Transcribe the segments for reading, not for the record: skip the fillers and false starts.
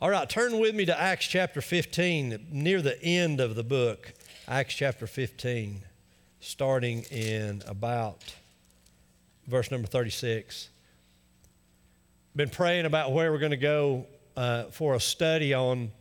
All right, turn with me to Acts chapter 15, near the end of the book. Acts chapter 15, starting in about verse number 36. Been praying about where we're going to go for a study on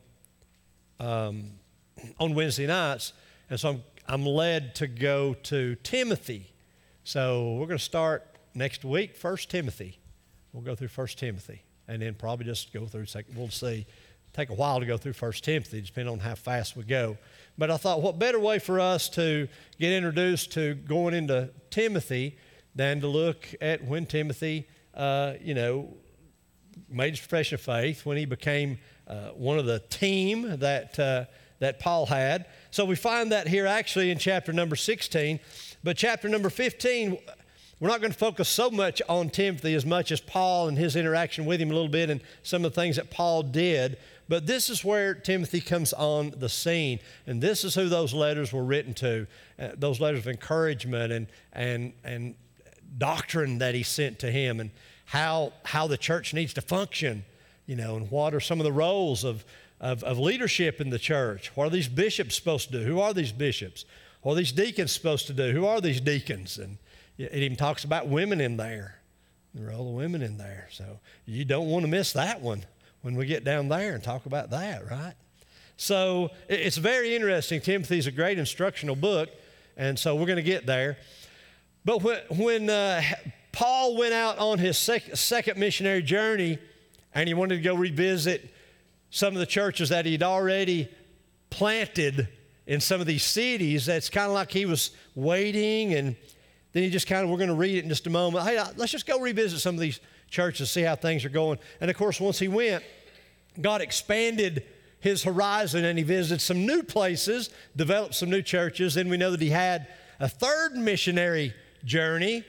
Wednesday nights, and so I'm led to go to Timothy. So we're going to start next week, 1 Timothy. We'll go through 1 Timothy, and then probably just go through, we'll see. Take a while to go through 1 Timothy, depending on how fast we go. But I thought, what better way for us to get introduced to going into Timothy than to look at when Timothy, made his profession of faith, when he became one of the team that Paul had. So we find that here actually in chapter number 16. But chapter number 15, we're not going to focus so much on Timothy as much as Paul and his interaction with him a little bit and some of the things that Paul did. But this is where Timothy comes on the scene. And this is who those letters were written to, those letters of encouragement and doctrine that he sent to him, and how the church needs to function, and what are some of the roles of leadership in the church. What are these bishops supposed to do? Who are these bishops? What are these deacons supposed to do? Who are these deacons? And it even talks about women in there, the role of women in there. So you don't want to miss that one when we get down there and talk about that, right? So it's very interesting. Timothy's a great instructional book, and so we're going to get there. But when Paul went out on his second missionary journey, and he wanted to go revisit some of the churches that he'd already planted in some of these cities, that's kind of like he was waiting, and then he just we're going to read it in just a moment. Hey, let's just go revisit some of these churches, see how things are going. And of course, once he went, God expanded his horizon, and he visited some new places, developed some new churches. Then we know that he had a third missionary journey,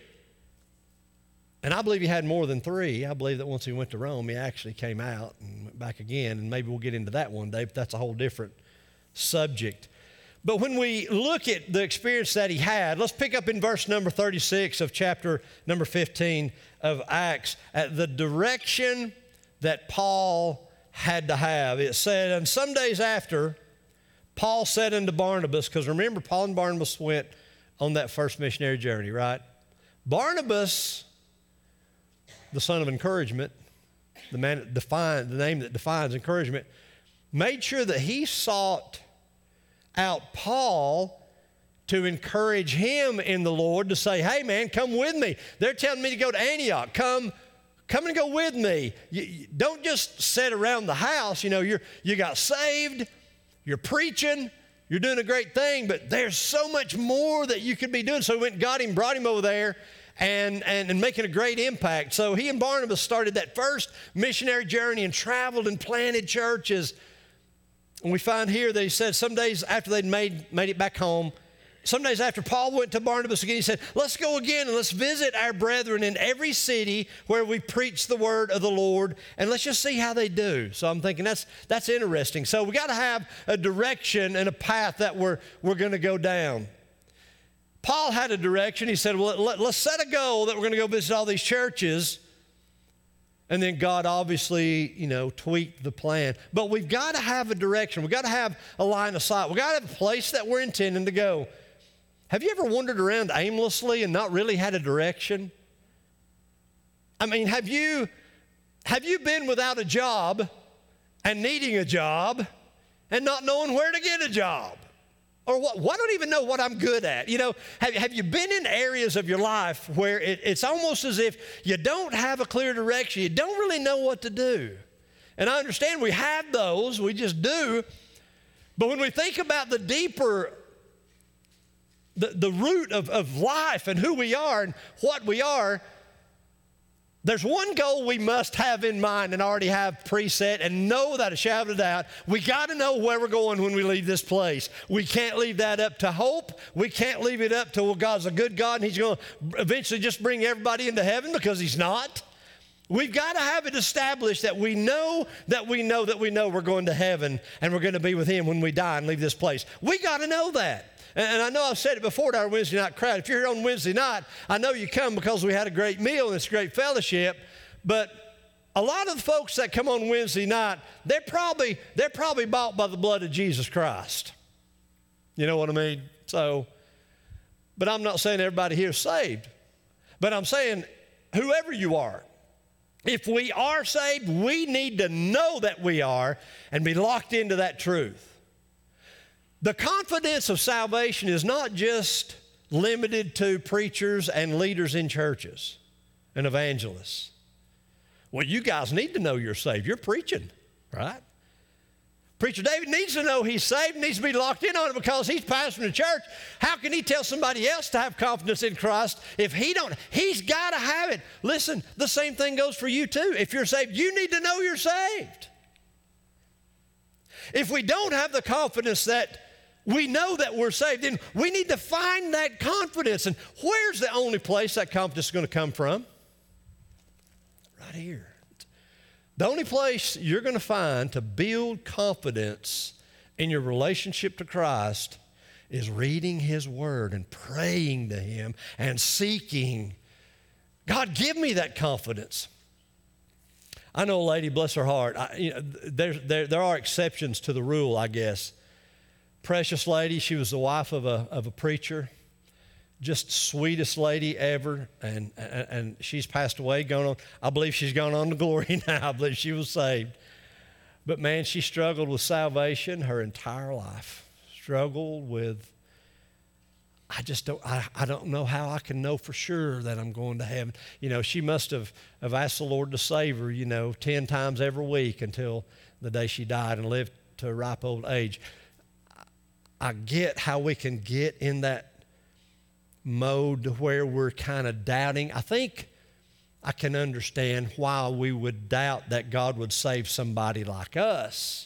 and I believe he had more than three. I believe that once he went to Rome, he actually came out and went back again, and maybe we'll get into that one day, but that's a whole different subject. But when we look at the experience that he had, let's pick up in verse number 36 of chapter number 15 of Acts, at the direction that Paul had to have. It said, and some days after, Paul said unto Barnabas, because remember, Paul and Barnabas went on that first missionary journey, right? Barnabas, the son of encouragement, the name that defines encouragement, made sure that he sought out Paul to encourage him in the Lord, to say, hey man, come with me. They're telling me to go to Antioch. Come and go with me. You don't just sit around the house. You got saved, you're preaching, you're doing a great thing, but there's so much more that you could be doing. So we went and got him, brought him over there, and making a great impact. So he and Barnabas started that first missionary journey and traveled and planted churches. And we find here that he said some days after they'd made it back home, some days after Paul went to Barnabas again, he said, let's go again and let's visit our brethren in every city where we preach the word of the Lord, and let's just see how they do. So I'm thinking that's interesting. So we got to have a direction and a path that we're going to go down. Paul had a direction. He said, well, let's set a goal that we're going to go visit all these churches. And then God obviously, tweaked the plan. But we've got to have a direction. We've got to have a line of sight. We've got to have a place that we're intending to go. Have you ever wandered around aimlessly and not really had a direction? I mean, have you been without a job and needing a job and not knowing where to get a job? Or I don't even know what I'm good at. Have you been in areas of your life where it's almost as if you don't have a clear direction, you don't really know what to do? And I understand we have those, we just do. But when we think about the deeper, the root of life and who we are and what we are, there's one goal we must have in mind and already have preset and know without a shadow of a doubt. We got to know where we're going when we leave this place. We can't leave that up to hope. We can't leave it up to, well, God's a good God and He's going to eventually just bring everybody into heaven, because He's not. We've got to have it established that we know we're going to heaven and we're going to be with Him when we die and leave this place. We got to know that. And I know I've said it before to our Wednesday night crowd. If you're here on Wednesday night, I know you come because we had a great meal and it's a great fellowship. But a lot of the folks that come on Wednesday night, they're probably bought by the blood of Jesus Christ. You know what I mean? So, but I'm not saying everybody here is saved. But I'm saying whoever you are, if we are saved, we need to know that we are and be locked into that truth. The confidence of salvation is not just limited to preachers and leaders in churches and evangelists. Well, you guys need to know you're saved. You're preaching, right? Preacher David needs to know he's saved, needs to be locked in on it because he's pastoring the church. How can he tell somebody else to have confidence in Christ if he don't? He's got to have it. Listen, the same thing goes for you too. If you're saved, you need to know you're saved. If we don't have the confidence that we know that we're saved, then we need to find that confidence. And where's the only place that confidence is going to come from? Right here. The only place you're going to find to build confidence in your relationship to Christ is reading His Word and praying to Him and seeking. God, give me that confidence. I know a lady, bless her heart. There are exceptions to the rule, I guess. Precious lady, she was the wife of a preacher. Just sweetest lady ever, and she's passed away, gone on. I believe she's gone on to glory now. I believe she was saved. But man, she struggled with salvation her entire life. Struggled with, I don't know how I can know for sure that I'm going to heaven. You know, she must have asked the Lord to save her, 10 times every week until the day she died and lived to a ripe old age. I get how we can get in that mode where we're kind of doubting. I think I can understand why we would doubt that God would save somebody like us.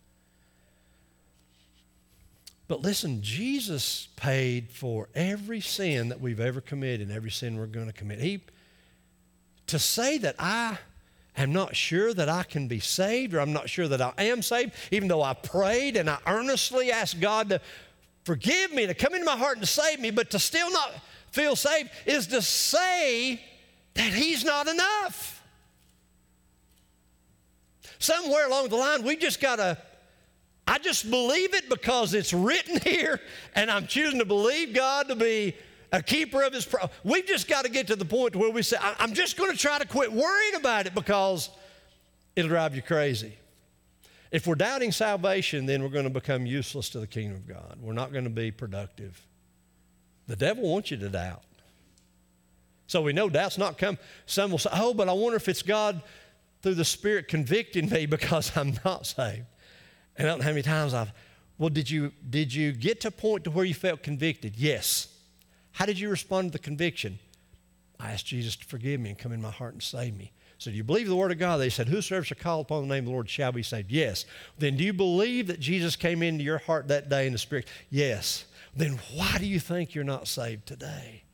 But listen, Jesus paid for every sin that we've ever committed and every sin we're going to commit. To say that I am not sure that I can be saved or I'm not sure that I am saved, even though I prayed and I earnestly asked God to forgive me, to come into my heart and to save me, but to still not feel saved is to say that He's not enough. Somewhere along the line, we just got to, I just believe it because it's written here, and I'm choosing to believe God to be a keeper of His promise. We've just got to get to the point where we say, I'm just going to try to quit worrying about it because it'll drive you crazy. If we're doubting salvation, then we're going to become useless to the kingdom of God. We're not going to be productive. The devil wants you to doubt. So we know doubt's not come. Some will say, oh, but I wonder if it's God through the Spirit convicting me because I'm not saved. And I don't know how many times did you get to a point to where you felt convicted? Yes. How did you respond to the conviction? I asked Jesus to forgive me and come in my heart and save me. So do you believe the Word of God? They said, whosoever shall call upon the name of the Lord shall be saved. Yes. Then do you believe that Jesus came into your heart that day in the Spirit? Yes. Then why do you think you're not saved today?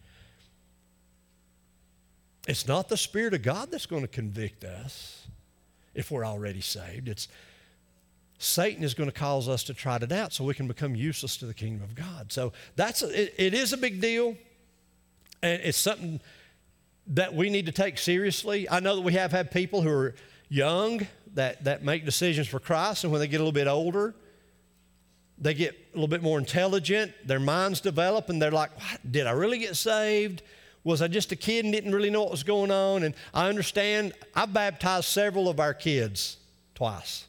It's not the Spirit of God that's going to convict us if we're already saved. Satan is going to cause us to try to doubt so we can become useless to the kingdom of God. So it is a big deal, and it's something that we need to take seriously. I know that we have had people who are young that make decisions for Christ, and when they get a little bit older, they get a little bit more intelligent, their minds develop, and they're like, did I really get saved? Was I just a kid and didn't really know what was going on? And I understand, I baptized several of our kids twice.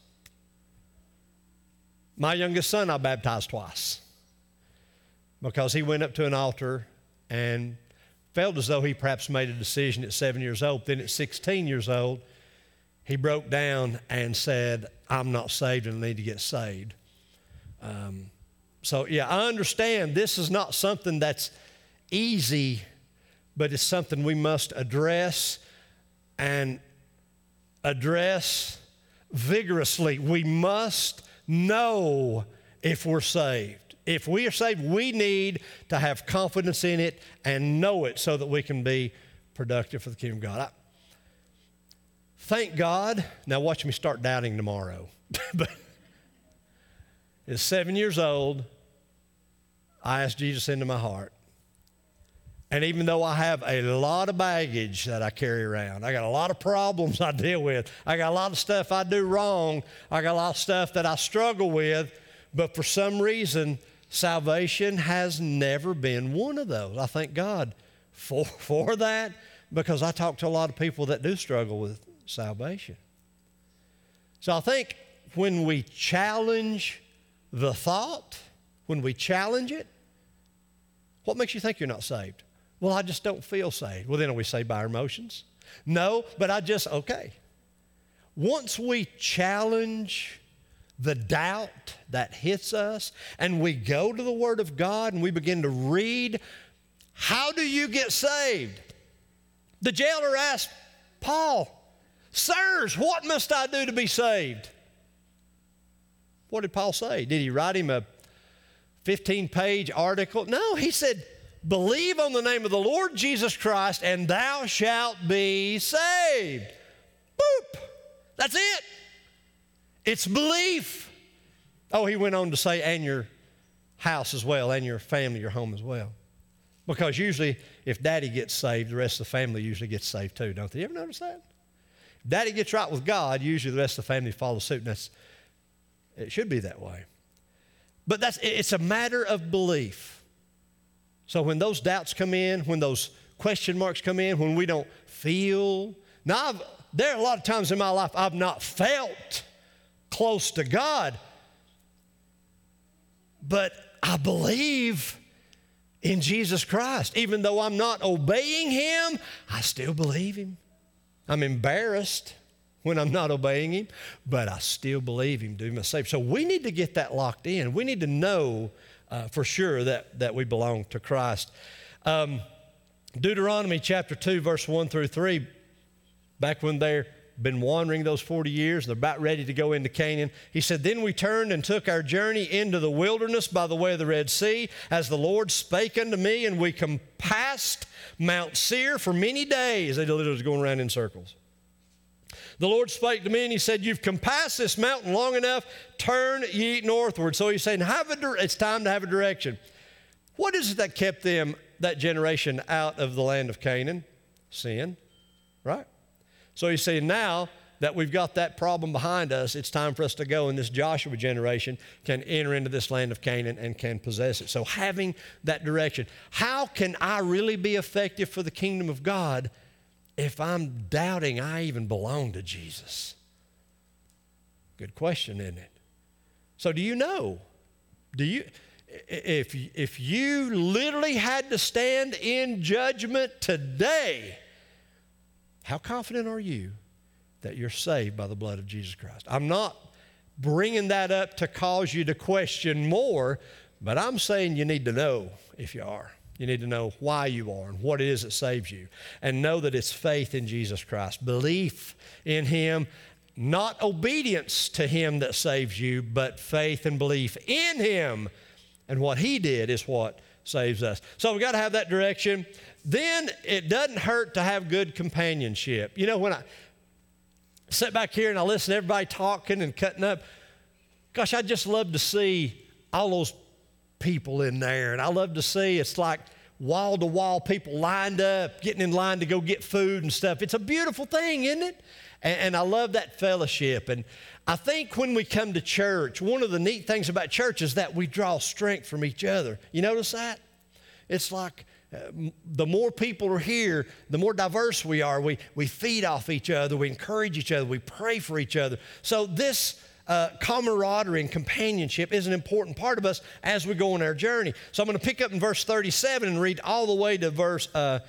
My youngest son I baptized twice because he went up to an altar and felt as though he perhaps made a decision at 7 years old. Then at 16 years old, he broke down and said, I'm not saved and I need to get saved. So yeah, I understand this is not something that's easy, but it's something we must address and address vigorously. We must know if we're saved. If we are saved, we need to have confidence in it and know it so that we can be productive for the kingdom of God. Thank God. Now watch me start doubting tomorrow. But at 7 years old, I asked Jesus into my heart. And even though I have a lot of baggage that I carry around, I got a lot of problems I deal with, I got a lot of stuff I do wrong, I got a lot of stuff that I struggle with, but for some reason, salvation has never been one of those. I thank God for that, because I talk to a lot of people that do struggle with salvation. So I think when we challenge the thought, when we challenge it, what makes you think you're not saved? Well, I just don't feel saved. Well, then are we saved by our emotions? No, but okay. Once we challenge the doubt that hits us and we go to the Word of God and we begin to read, how do you get saved? The jailer asked Paul, "Sirs, what must I do to be saved?" What did Paul say? Did he write him a 15-page article? No, he said, "Believe on the name of the Lord Jesus Christ, and thou shalt be saved." Boop. That's it. It's belief. Oh, he went on to say, and your house as well, and your family, your home as well. Because usually, if Daddy gets saved, the rest of the family usually gets saved too, don't they? You ever notice that? If Daddy gets right with God, usually the rest of the family follows suit, and it should be that way. But it's a matter of belief. So when those doubts come in, when those question marks come in, when we don't feel. Now, there are a lot of times in my life I've not felt close to God, but I believe in Jesus Christ. Even though I'm not obeying Him, I still believe Him. I'm embarrassed when I'm not obeying Him, but I still believe Him to be my Savior. So we need to get that locked in. We need to know for sure that we belong to Christ. Deuteronomy chapter 2, verse 1 through 3, back when they've been wandering those 40 years, they're about ready to go into Canaan. He said, "Then we turned and took our journey into the wilderness by the way of the Red Sea, as the Lord spake unto me, and we compassed Mount Seir for many days." They literally was going around in circles. "The Lord spake to me, and He said, You've compassed this mountain long enough. Turn ye northward." So He's saying, it's time to have a direction. What is it that kept them, that generation, out of the land of Canaan? Sin, right? So He's saying, now that we've got that problem behind us, it's time for us to go, and this Joshua generation can enter into this land of Canaan and can possess it. So having that direction. How can I really be effective for the kingdom of God if I'm doubting I even belong to Jesus? Good question, isn't it? So do you know? If you literally had to stand in judgment today, how confident are you that you're saved by the blood of Jesus Christ? I'm not bringing that up to cause you to question more, but I'm saying you need to know if you are. You need to know why you are and what it is that saves you. And know that it's faith in Jesus Christ, belief in Him, not obedience to Him that saves you, but faith and belief in Him. And what He did is what saves us. So we've got to have that direction. Then it doesn't hurt to have good companionship. You know, when I sit back here and I listen to everybody talking and cutting up, gosh, I just love to see all those people in there. And I love to see it's like wall-to-wall people lined up, getting in line to go get food and stuff. It's a beautiful thing, isn't it? And I love that fellowship. And I think when we come to church, one of the neat things about church is that we draw strength from each other. You notice that? It's like the more people are here, the more diverse we are. We feed off each other. We encourage each other. We pray for each other. So this camaraderie and companionship is an important part of us as we go on our journey. So I'm going to pick up in verse 37 and read all the way to verse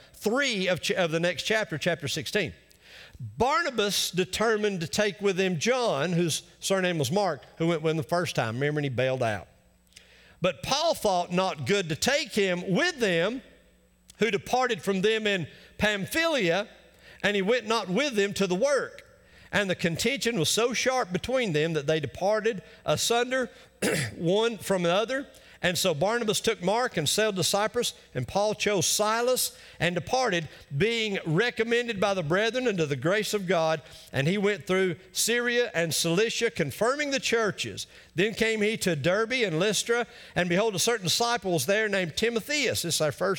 3 of the next chapter, chapter 16. Barnabas determined to take with him John, whose surname was Mark, who went with him the first time. Remember, and he bailed out. But Paul thought not good to take him with them, who departed from them in Pamphylia, and he went not with them to the work. And the contention was so sharp between them that they departed asunder one from the other. And so Barnabas took Mark and sailed to Cyprus, and Paul chose Silas and departed, being recommended by the brethren unto the grace of God. And he went through Syria and Cilicia, confirming the churches. Then came he to Derbe and Lystra, and behold, a certain disciple was there named Timotheus. This is our first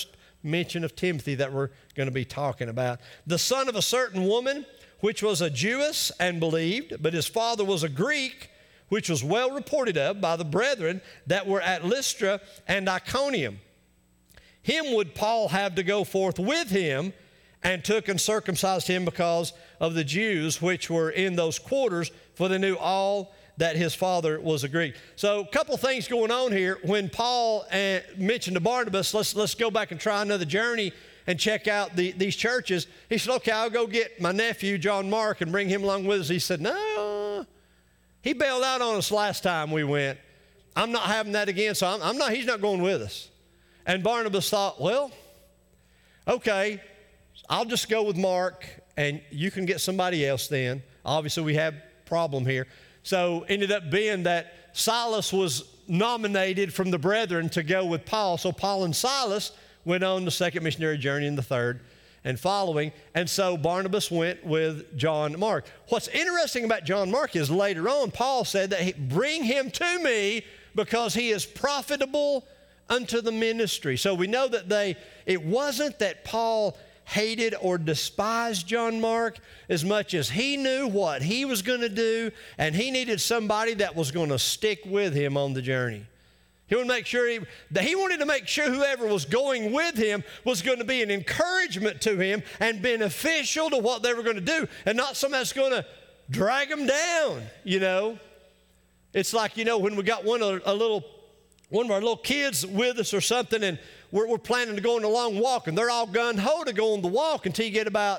mention of Timothy that we're going to be talking about. The son of a certain woman, which was a Jewess and believed, but his father was a Greek, which was well reported of by the brethren that were at Lystra and Iconium. Him would Paul have to go forth with him, and took and circumcised him because of the Jews which were in those quarters, for they knew all that his father was a Greek. So a couple things going on here. When Paul mentioned to Barnabas, let's go back and try another journey and check out these churches. He said, okay, I'll go get my nephew, John Mark, and bring him along with us. He said, no. He bailed out on us last time we went. I'm not having that again, so he's not going with us. And Barnabas thought, well, okay, I'll just go with Mark, and you can get somebody else then. Obviously, we have a problem here. So ended up being that Silas was nominated from the brethren to go with Paul. So Paul and Silas went on the second missionary journey and the third and following. And so Barnabas went with John Mark. What's interesting about John Mark is later on, Paul said that bring him to me because he is profitable unto the ministry. So we know that it wasn't that Paul hated or despised John Mark as much as he knew what he was going to do, and he needed somebody that was going to stick with him on the journey. He wanted to make sure whoever was going with him was going to be an encouragement to him and beneficial to what they were going to do, and not something that's going to drag them down, you know. It's like, you know, when we got one of our little kids with us or something, and we're planning to go on a long walk, and they're all gung-ho to go on the walk until you get about,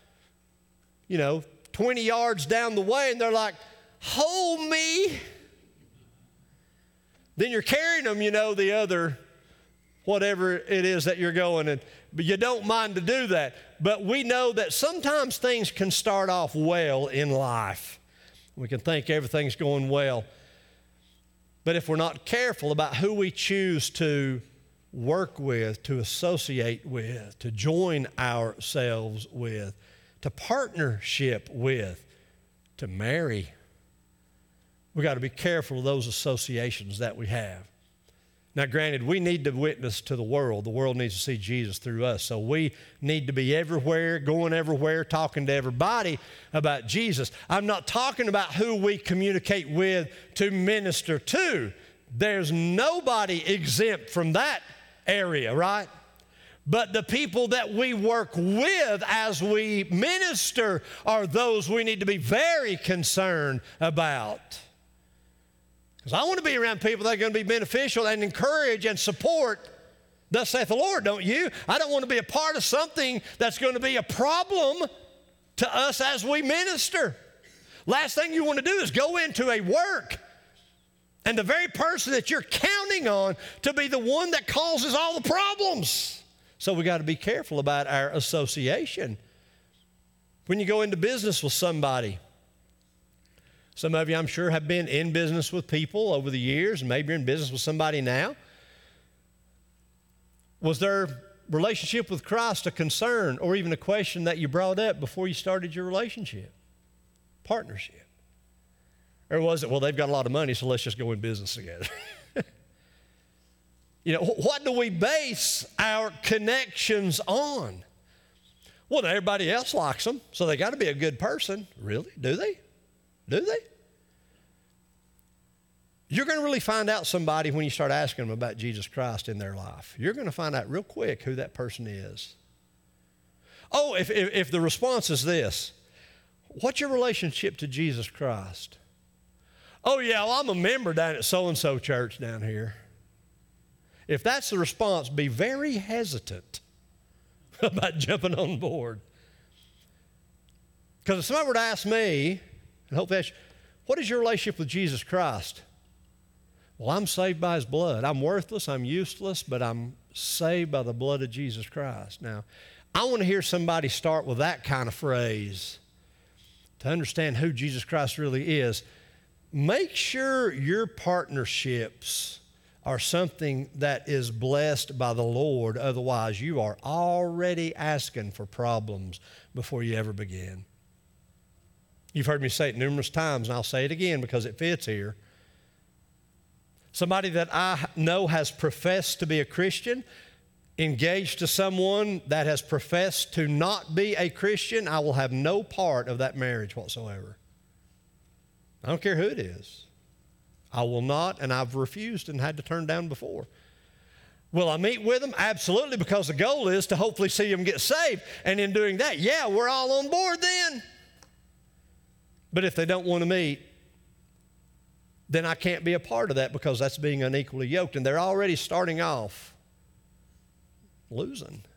20 yards down the way, and they're like, hold me. Then you're carrying them, the other, whatever it is that you're going, but you don't mind to do that. But we know that sometimes things can start off well in life. We can think everything's going well. But if we're not careful about who we choose to work with, to associate with, to join ourselves with, to partnership with, to marry, we got to be careful of those associations that we have. Now, granted, we need to witness to the world. The world needs to see Jesus through us. So we need to be everywhere, going everywhere, talking to everybody about Jesus. I'm not talking about who we communicate with to minister to. There's nobody exempt from that area, right? But the people that we work with as we minister are those we need to be very concerned about. Because I want to be around people that are going to be beneficial and encourage and support, thus saith the Lord, don't you? I don't want to be a part of something that's going to be a problem to us as we minister. Last thing you want to do is go into a work and the very person that you're counting on to be the one that causes all the problems. So we got to be careful about our association. When you go into business with somebody, some of you, I'm sure, have been in business with people over the years, and maybe you're in business with somebody now. Was their relationship with Christ a concern or even a question that you brought up before you started your relationship, partnership? Or was it, well, they've got a lot of money, so let's just go in business together? What do we base our connections on? Well, everybody else likes them, so they got to be a good person. Really? Do they? Do they? You're going to really find out somebody when you start asking them about Jesus Christ in their life. You're going to find out real quick who that person is. Oh, if the response is this, what's your relationship to Jesus Christ? Oh, yeah, well, I'm a member down at so-and-so church down here. If that's the response, be very hesitant about jumping on board. Because if somebody were to ask me, and hopefully ask you, what is your relationship with Jesus Christ? Well, I'm saved by His blood. I'm worthless, I'm useless, but I'm saved by the blood of Jesus Christ. Now, I want to hear somebody start with that kind of phrase to understand who Jesus Christ really is. Make sure your partnerships are something that is blessed by the Lord. Otherwise, you are already asking for problems before you ever begin. You've heard me say it numerous times, and I'll say it again because it fits here. Somebody that I know has professed to be a Christian, engaged to someone that has professed to not be a Christian, I will have no part of that marriage whatsoever. I don't care who it is. I will not, and I've refused and had to turn down before. Will I meet with them? Absolutely, because the goal is to hopefully see them get saved. And in doing that, yeah, we're all on board then. But if they don't want to meet, then I can't be a part of that, because that's being unequally yoked. And they're already starting off losing.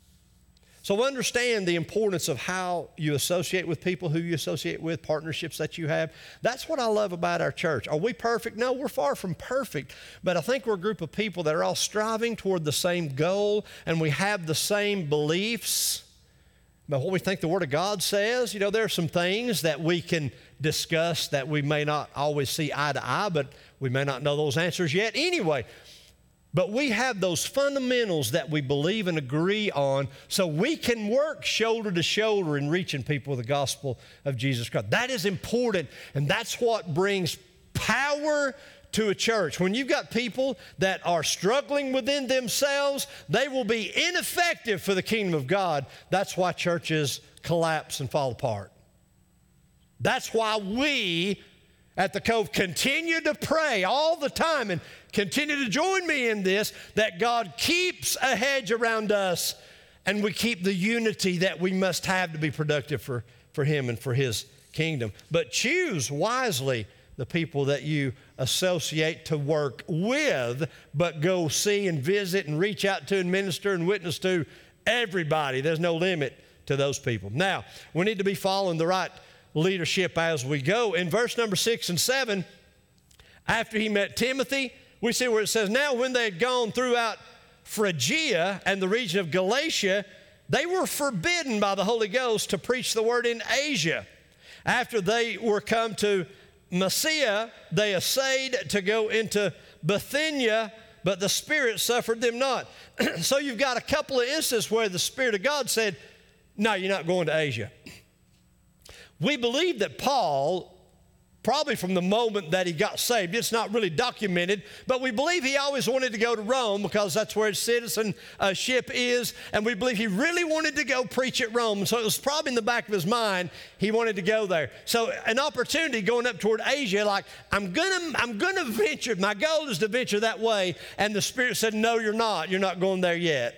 So understand the importance of how you associate with people, who you associate with, partnerships that you have. That's what I love about our church. Are we perfect? No, we're far from perfect. But I think we're a group of people that are all striving toward the same goal, and we have the same beliefs about what we think the Word of God says. You know, there are some things that we can discuss that we may not always see eye to eye, but we may not know those answers yet anyway. But we have those fundamentals that we believe and agree on, so we can work shoulder to shoulder in reaching people with the gospel of Jesus Christ. That is important, and that's what brings power to a church. When you've got people that are struggling within themselves, they will be ineffective for the kingdom of God. That's why churches collapse and fall apart. That's why we at the Cove continue to pray all the time, and continue to join me in this, that God keeps a hedge around us and we keep the unity that we must have to be productive for Him and for His kingdom. But choose wisely the people that you associate to work with, but go see and visit and reach out to and minister and witness to everybody. There's no limit to those people. Now, we need to be following the right leadership as we go. In verse number 6 and 7, after he met Timothy, we see where it says, now when they had gone throughout Phrygia and the region of Galatia, they were forbidden by the Holy Ghost to preach the word in Asia. After they were come to Mysia, they essayed to go into Bithynia, but the Spirit suffered them not. So you've got a couple of instances where the Spirit of God said, no, you're not going to Asia. We believe that Paul, probably from the moment that he got saved, it's not really documented, but we believe he always wanted to go to Rome because that's where his citizenship is, and we believe he really wanted to go preach at Rome. So it was probably in the back of his mind he wanted to go there. So an opportunity going up toward Asia, like I'm gonna venture. My goal is to venture that way, and the Spirit said, "No, you're not. You're not going there yet."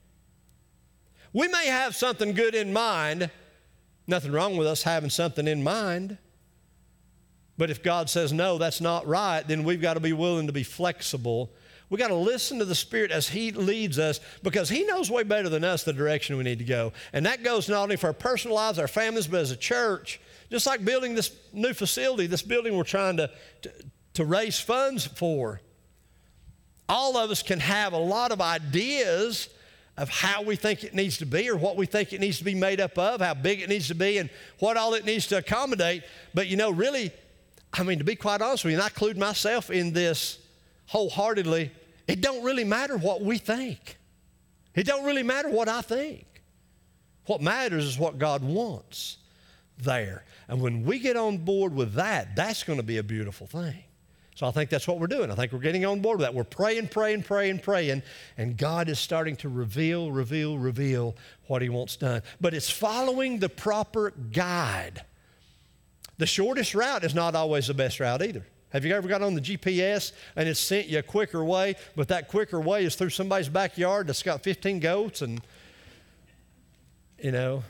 We may have something good in mind. Nothing wrong with us having something in mind. But if God says, no, that's not right, then we've got to be willing to be flexible. We've got to listen to the Spirit as He leads us, because He knows way better than us the direction we need to go. And that goes not only for our personal lives, our families, but as a church. Just like building this new facility, this building we're trying to raise funds for. All of us can have a lot of ideas of how we think it needs to be, or what we think it needs to be made up of, how big it needs to be, and what all it needs to accommodate. But you know, really, I mean, to be quite honest with you, and I include myself in this wholeheartedly, it don't really matter what we think. It don't really matter what I think. What matters is what God wants there. And when we get on board with that, that's going to be a beautiful thing. So I think that's what we're doing. I think we're getting on board with that. We're praying, and God is starting to reveal what He wants done. But it's following the proper guide. The shortest route is not always the best route either. Have you ever got on the GPS and it's sent you a quicker way, but that quicker way is through somebody's backyard that's got 15 goats and, you know,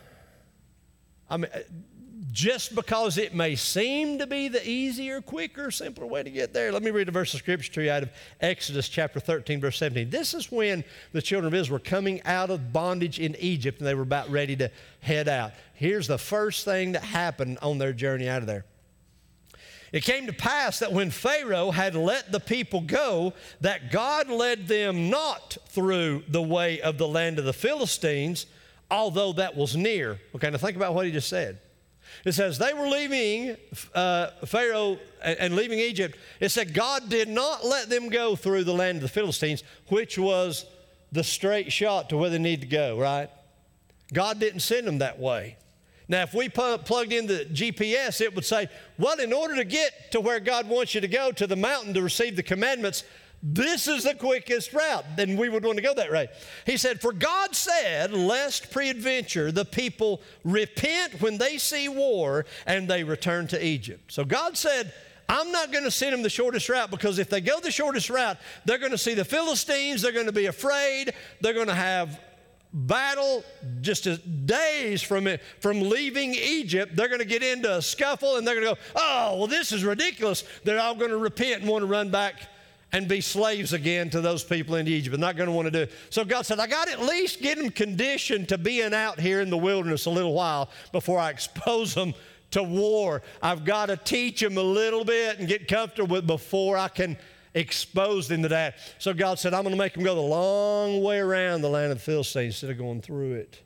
I mean, just because it may seem to be the easier, quicker, simpler way to get there. Let me read a verse of Scripture to you out of Exodus chapter 13, verse 17. This is when the children of Israel were coming out of bondage in Egypt and they were about ready to head out. Here's the first thing that happened on their journey out of there. It came to pass that when Pharaoh had let the people go, that God led them not through the way of the land of the Philistines, although that was near. Okay, now think about what he just said. It says they were leaving Pharaoh and leaving Egypt. It said God did not let them go through the land of the Philistines, which was the straight shot to where they need to go, right? God didn't send them that way. Now, if we plugged in the GPS, it would say, well, in order to get to where God wants you to go, to the mountain to receive the commandments, This is the quickest route. Then we would want to go that way. He said, for God said, lest peradventure the people repent when they see war and they return to Egypt. So God said, I'm not going to send them the shortest route, because if they go the shortest route, they're going to see the Philistines, they're going to be afraid, they're going to have battle just as days from leaving Egypt. They're going to get into a scuffle and they're going to go, oh, well, this is ridiculous. They're all going to repent and want to run back and be slaves again to those people in Egypt. They're not going to want to do it. So God said, I got to at least get them conditioned to being out here in the wilderness a little while before I expose them to war. I've got to teach them a little bit and get comfortable with before I can expose them to that. So God said, I'm going to make them go the long way around the land of the Philistines instead of going through it.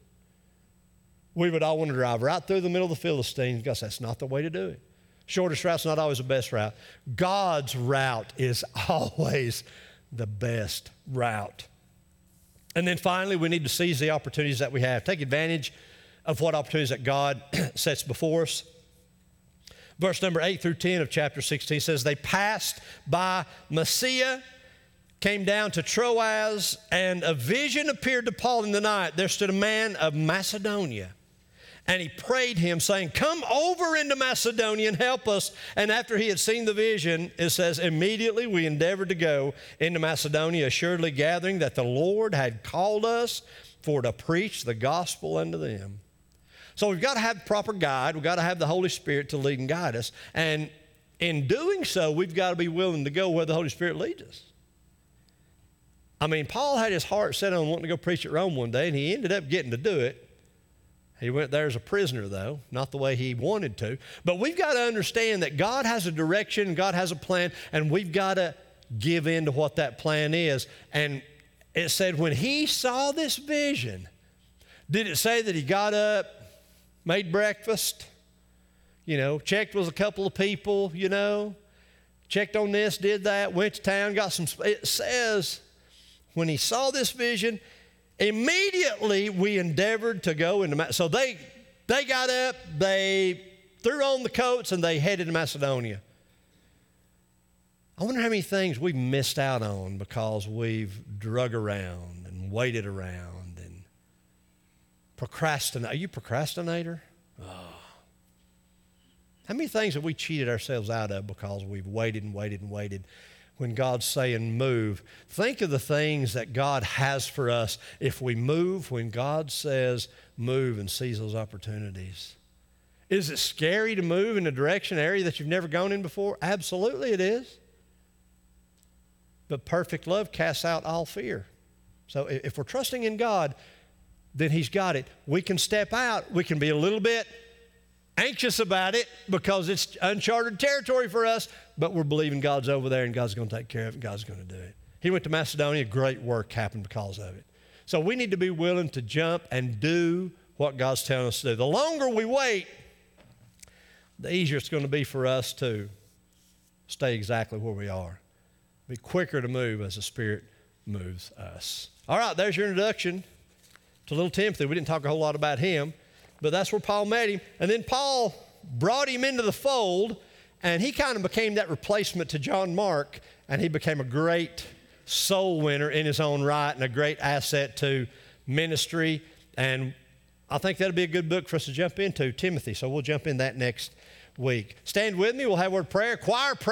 We would all want to drive right through the middle of the Philistines. God said, that's not the way to do it. Shortest route's not always the best route. God's route is always the best route. And then finally, we need to seize the opportunities that we have. Take advantage of what opportunities that God sets before us. Verse number 8 through 10 of chapter 16 says, they passed by Mysia, came down to Troas, and a vision appeared to Paul in the night. There stood a man of Macedonia, and he prayed him, saying, come over into Macedonia and help us. And after he had seen the vision, it says, immediately we endeavored to go into Macedonia, assuredly gathering that the Lord had called us for to preach the gospel unto them. So we've got to have the proper guide. We've got to have the Holy Spirit to lead and guide us. And in doing so, we've got to be willing to go where the Holy Spirit leads us. I mean, Paul had his heart set on wanting to go preach at Rome one day, and he ended up getting to do it. He went there as a prisoner, though, not the way he wanted to. But we've got to understand that God has a direction, God has a plan, and we've got to give in to what that plan is. And it said when he saw this vision, did it say that he got up, made breakfast, checked with a couple of people, checked on this, did that, went to town, got some, it says when he saw this vision, immediately we endeavored to go into, so they got up, they threw on the coats, and they headed to Macedonia. I wonder how many things we've missed out on because we've drug around and waited around and procrastinated. Are you a procrastinator? Oh. How many things have we cheated ourselves out of because we've waited and waited and waited when God's saying move? Think of the things that God has for us if we move when God says move and seize those opportunities. Is it scary to move in a direction, area that you've never gone in before? Absolutely it is. But perfect love casts out all fear. So if we're trusting in God, then He's got it. We can step out. We can be a little bit anxious about it because it's uncharted territory for us, but we're believing God's over there and God's going to take care of it and God's going to do it. He went to Macedonia. Great work happened because of it. So we need to be willing to jump and do what God's telling us to do. The longer we wait, the easier it's going to be for us to stay exactly where we are. Be quicker to move as the Spirit moves us. All right, there's your introduction to little Timothy. We didn't talk a whole lot about him, but that's where Paul met him. And then Paul brought him into the fold, and he kind of became that replacement to John Mark, and he became a great soul winner in his own right and a great asset to ministry. And I think that'll be a good book for us to jump into, Timothy. So we'll jump in that next week. Stand with me. We'll have a word of prayer. Choir,